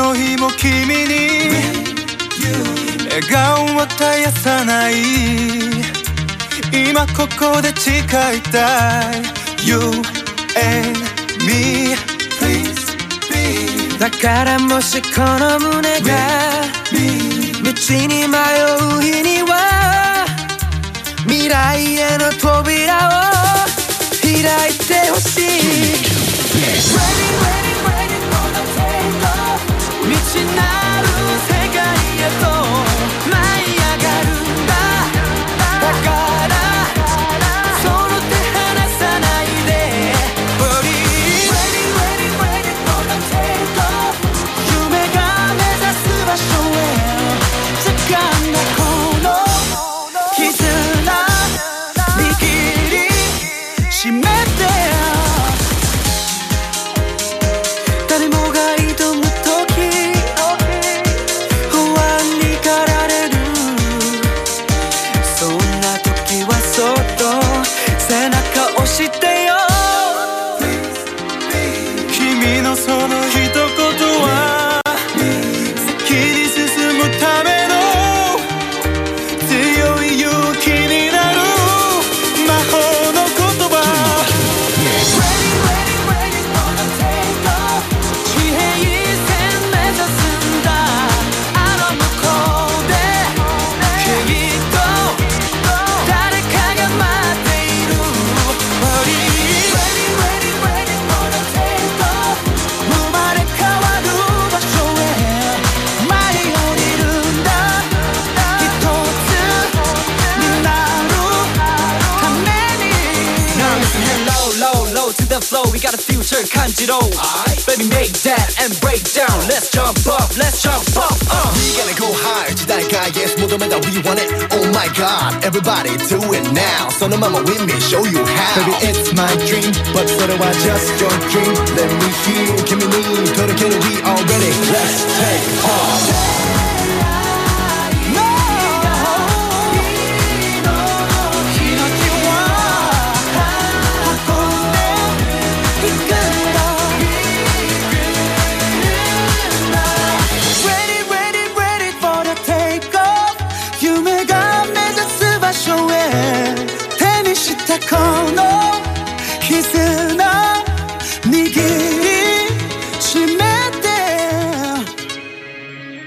の日も君に笑顔を絶やさない。今ここで誓いたい You and me Please be だからもしこの胸が道に迷う日には未来への扉を開いてほしい。 Ready, ready, ready for the takeoff 未知なる世界へと舞い上がるんだ。だからその手離さないで Ready, ready, ready for the takeoff 夢が目指す場所へ掴んだこの絆握りしめて誰もが挑む時不安に駆られる。そんな時はそっと背中押してよ。 君のその一言は先に進むための強い勇気になる魔法の言葉。 Ready, ready, ready for the takeoff 地平線目指すんだ。あの向こうできっと誰かが待っている。 Ready, ready, ready for the takeoff 生まれ変わる場所へ舞い降りるんだ。一つになるために Now listen here low, low, low to the flow We got a future 感じろ Baby make that and break down Let's jump up, let's jump up We gotta go higher 時代が Yes 求めた We want it Oh my god Everybody do it now そのまま with me Show you how Baby it's my dream But それは just your dream Let me hear 君に届ける We all ready Let's take off